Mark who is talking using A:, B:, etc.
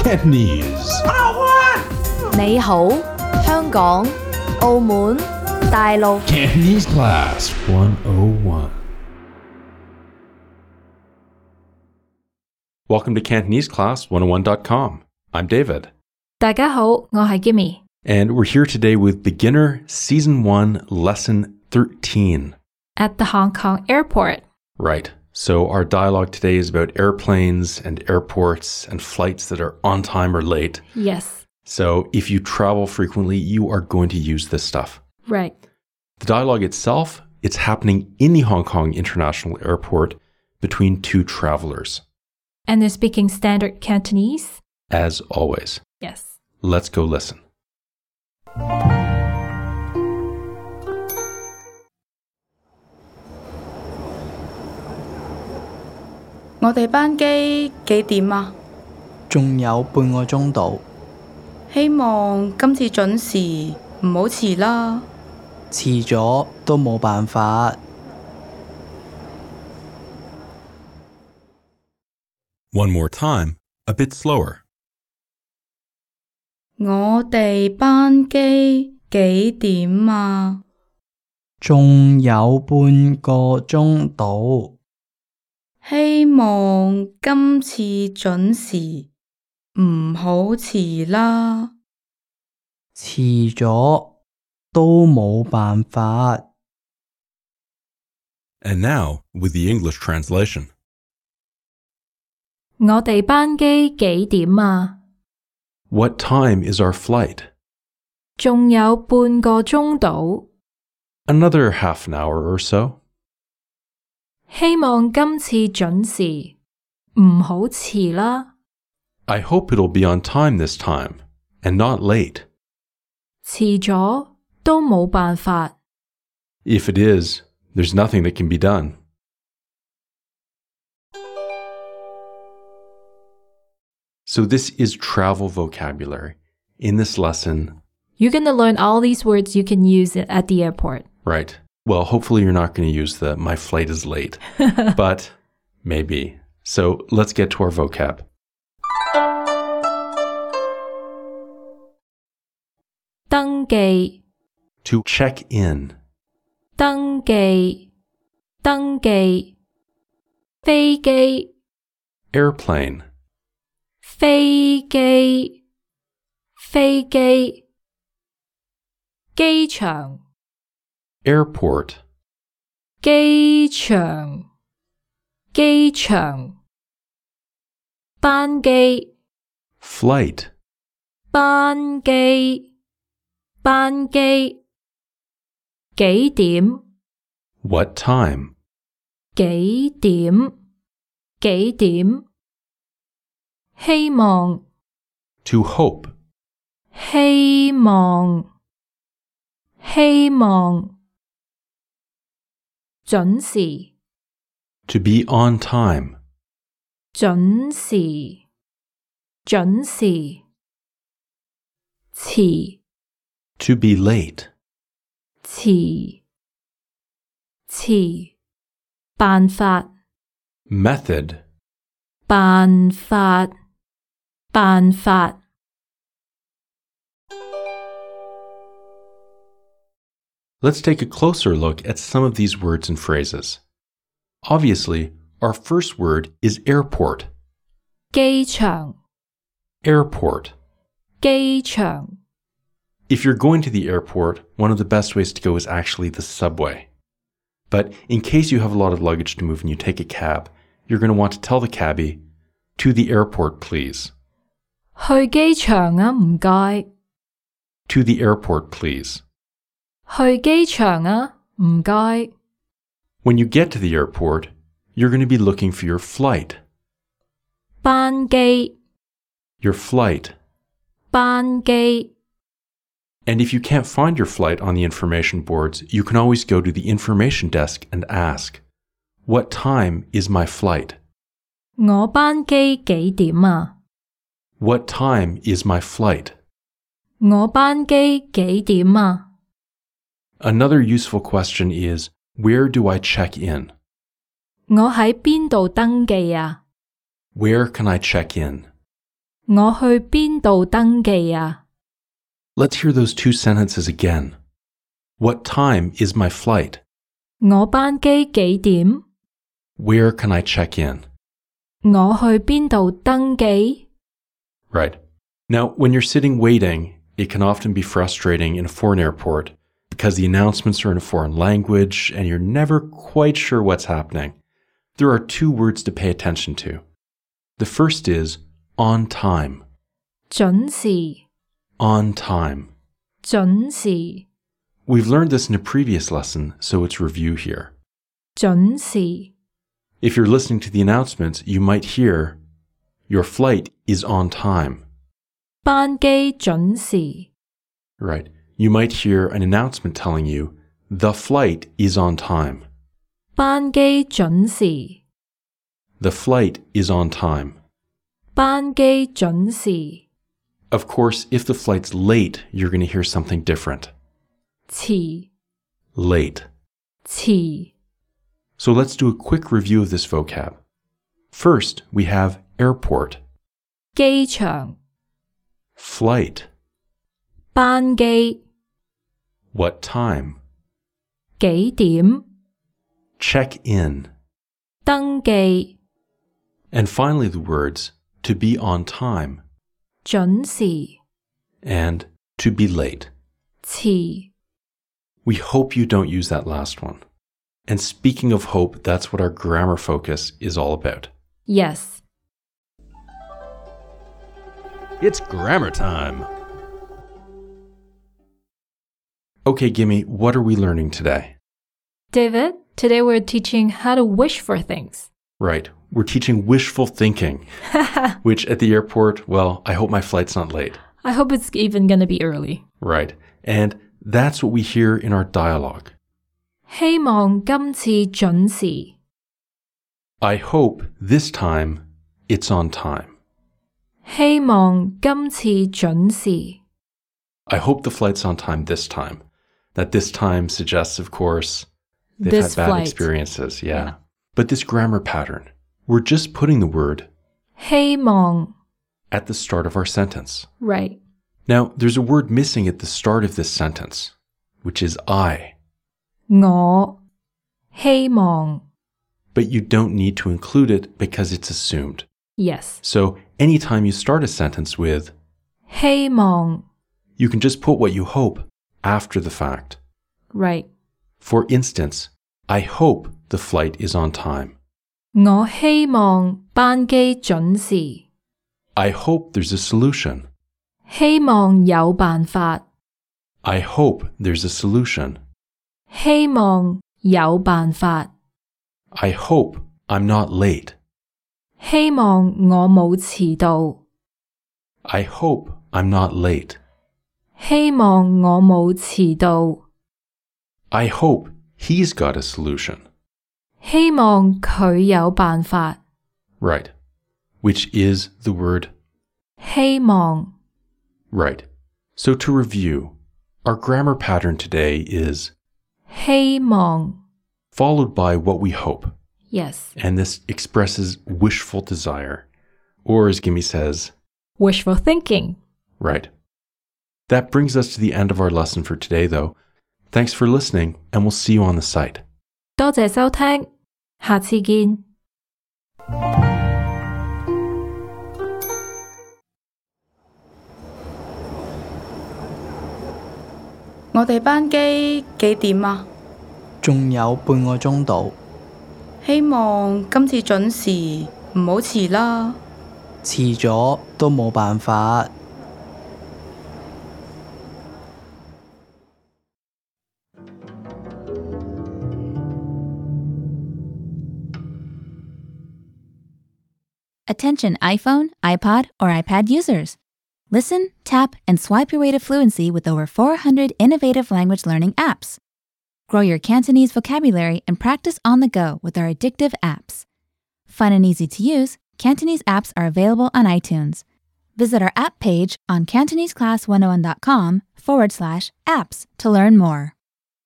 A: Cantonese.
B: 你好，香港、澳門、大陸。
A: Cantonese Class 101.
C: Welcome to CantoneseClass101.com. I'm David.
B: 大家好，我係 Gimme。
C: And we're here today with Beginner Season 1, Lesson 13.
B: At the Hong Kong airport.
C: Right. So our dialogue today is about airplanes and airports and flights that are on time or late.
B: Yes.
C: So if you travel frequently, you are going to use this stuff.
B: Right.
C: The dialogue itself, it's happening in the Hong Kong International Airport between two travelers.
B: And they're speaking standard Cantonese?
C: As always.
B: Yes.
C: Let's go listen.
D: 我哋班機幾點啊？
E: 仲有半個鐘到，
D: 希望今次準時，唔好遲啦。
E: 遲咗都冇辦法。
C: One more time, a bit slower.
D: 我哋班機幾點啊？
E: 仲有半個鐘到，
D: 希望今次準時，唔好遲啦。
E: 遲咗都冇辦法。
C: And now, with the English translation.
B: 我哋班機幾點啊？
C: What time is our flight?
B: 仲有半個鐘到，
C: Another half an hour or so.
B: 希望今次準時，唔好遲啦。
C: I hope it'll be on time this time, and not late.
B: 遲咗都冇辦法。
C: If it is, there's nothing that can be done. So this is travel vocabulary. In this lesson,
B: You're going to learn all these words you can use at the airport.
C: right, well, hopefully you're not going to use the my flight is late, but maybe. So let's get to our vocab.
B: 登記，
C: To check in,
B: 登記，登記。飛機，
C: airplane,
B: 飛機，飛機。機場，
C: airport,
B: 機場，機場。班機，
C: flight,
B: 班機，班機。幾點，
C: what time,
B: 幾點，幾點。希望，
C: to hope,
B: 希望，希望。準時，
C: to be on time,
B: 準時，準時。遲，
C: to be late,
B: 遲，遲。辦法，
C: method,
B: 辦法，辦法。
C: Let's take a closer look at some of these words and phrases. Obviously, our first word is airport.
B: 機場，
C: Airport.
B: 機場。
C: If you're going to the airport, one of the best ways to go is actually the subway. But in case you have a lot of luggage to move and you take a cab, you're going to want to tell the cabbie, to the airport, please.
B: 去機場啊，唔該。
C: To the airport, please.
B: 去機場啊，唔該。
C: When you get to the airport, you're going to be looking for your flight.
B: 班機，
C: Your flight.
B: 班機。
C: And if you can't find your flight on the information boards, you can always go to the information desk and ask, what time is my flight?
B: 我班機幾點啊？
C: What time is my flight?
B: 我班機幾點啊？
C: Another useful question is, where do I check in?
B: 我喺邊度登記啊？
C: Where can I check in?
B: 我去邊度登記啊？
C: Let's hear those two sentences again. What time is my flight?
B: 我班機幾點？
C: Where can I check in?
B: 我去邊度登記？
C: Right. Now, when you're sitting waiting, it can often be frustrating in a foreign airport because the announcements are in a foreign language and you're never quite sure what's happening. There are two words to pay attention to. The first is on time.
B: 準時，
C: On time.
B: 準時，
C: We've learned this in a previous lesson, so it's review here.
B: 準時，
C: If you're listening to the announcements, you might hear, your flight is on time.
B: 班機準時，
C: Right. You might hear an announcement telling you, the flight is on time.
B: 班機準時，
C: The flight is on time.
B: 班機準時，
C: Of course, if the flight's late, you're going to hear something different.
B: 遲，
C: Late.
B: 遲，
C: So let's do a quick review of this vocab. First, we have airport,
B: 機場，
C: flight,
B: 班機，
C: what time,
B: 幾點，
C: check in,
B: 登記，
C: and finally the words to be on time
B: 準時，
C: and to be late.
B: 遲。
C: We hope you don't use that last one. And speaking of hope, that's what our grammar focus is all about.
B: Yes.
C: It's grammar time. Okay, Gimme, what are we learning today?
B: David, today we're teaching how to wish for things.
C: Right, we're teaching wishful thinking, which at the airport, well, I hope my flight's not late.
B: I hope it's even going to be early.
C: Right, and that's what we hear in our dialogue.
B: 希望今次準時。
C: I hope this time it's on time.
B: 希望今次準時。
C: I hope the flight's on time this time. That this time suggests, of course, they've
B: This
C: had bad
B: flight.
C: experiences. Yeah. But this grammar pattern, we're just putting the word
B: 希望
C: at the start of our sentence.
B: Right.
C: Now, there's a word missing at the start of this sentence, which is I.
B: 我希望
C: But you don't need to include it because it's assumed.
B: Yes.
C: So anytime you start a sentence with,
B: 希望
C: you can just put what you hope after the fact.
B: Right.
C: For instance, I hope the flight is on time.
B: 我希望班機準時。
C: I hope there's a solution.
B: 希望有辦法。
C: I hope there's a solution.
B: 希望有辦法。
C: I hope I'm not late.
B: 希望我冇遲到。
C: I hope I'm not late.
B: 希望我冇遲到。
C: I hope he's got a solution.
B: 希望佢有辦法。
C: Right. Which is the word
B: 希望
C: right. So to review, our grammar pattern today is
B: 希望
C: followed by what we hope.
B: Yes.
C: And this expresses wishful desire. Or as Gimme says,
B: Wishful thinking.
C: right. That brings us to the end of our lesson for today, though. Thanks for listening, and we'll see you on the site.
B: 多謝收聽，下次見。
D: 我哋班機幾點啊？
E: 仲有半個鐘到，
D: 希望今次準時，唔好遲啦。
E: 遲咗都冇辦法。
F: Attention iPhone, iPod, or iPad users. Listen, tap, and swipe your way to fluency with over 400 innovative language learning apps. Grow your Cantonese vocabulary and practice on the go with our addictive apps. Fun and easy to use, Cantonese apps are available on iTunes. Visit our app page on CantoneseClass101.com/apps to learn more.